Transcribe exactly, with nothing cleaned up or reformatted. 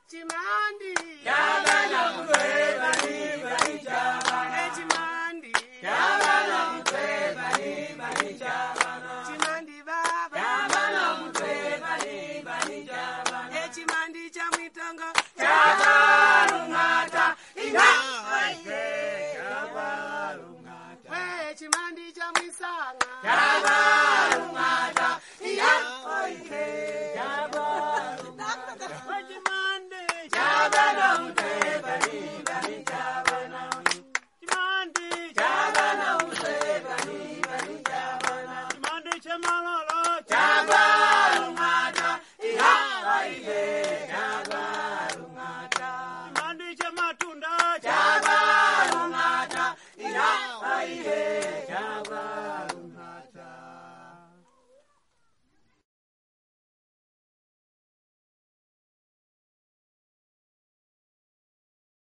Chimandi. Chabana mutwe bani bani chabana. Eh, Chimandi. Chabana mutwe bani bani chabana. Chimandi baba. Chabana mutwe bani bani chabana. Eh, Chimandi cha Mwitongo.